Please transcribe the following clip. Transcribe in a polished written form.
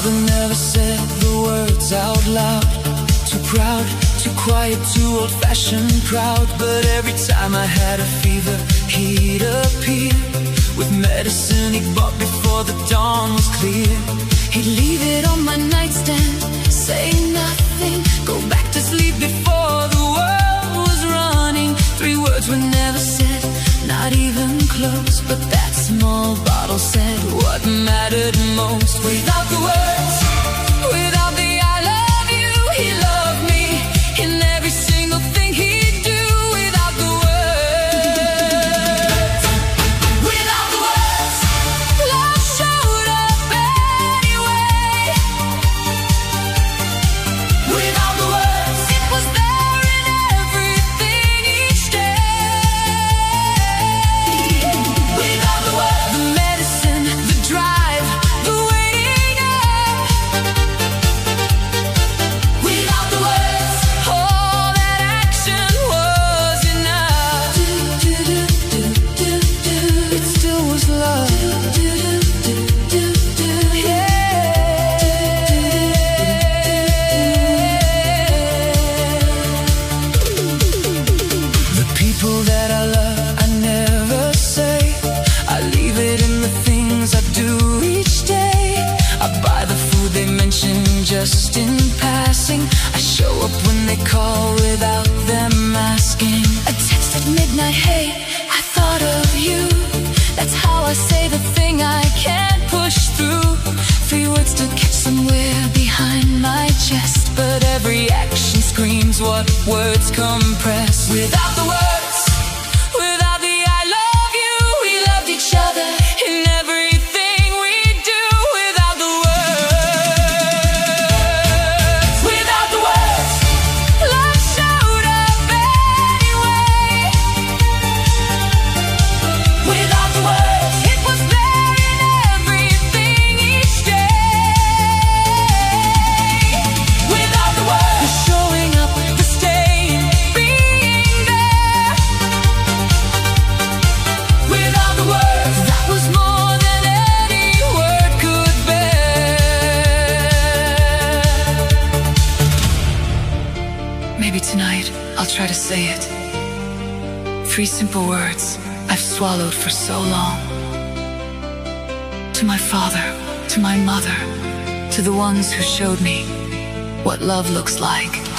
Father never said the words out loud. Too proud, too quiet, too old-fashioned proud. But every time I had a fever, he'd appear with medicine he bought before the dawn was clear. He'd leave it on my nightstand, say nothing, go back to sleep before the world was running. 3 words were never said, not even close, but that small bottle said what mattered most. Without the words, without the I love you, he loved me in every single thing he'd do. Without the words, without the words, love showed up anyway. Without the words, it was there in everything each day. Without the words, the medicine, the drive, the waiting up. Without the words, all that action was enough. It still was love. The people that I love, I never say. I leave it in the things I do each day. I buy the food they mention just in passing. I show up when they call without them asking. A text at midnight, hey, I thought of you. That's how I say the thing I can't push through. 3 words to get somewhere behind my chest, but every action screams what words compress. Without the words, without the I love you, we loved each other in everything we do. Without the words, without the words, love showed up anyway. Without the words, it was there in everything each day. Without the words, the showing up, the staying, being there. Without the words, that was more than any word could bear. Maybe tonight I'll try to say it. 3 simple words I've swallowed for so long. To my father, to my mother, to the ones who showed me what love looks like.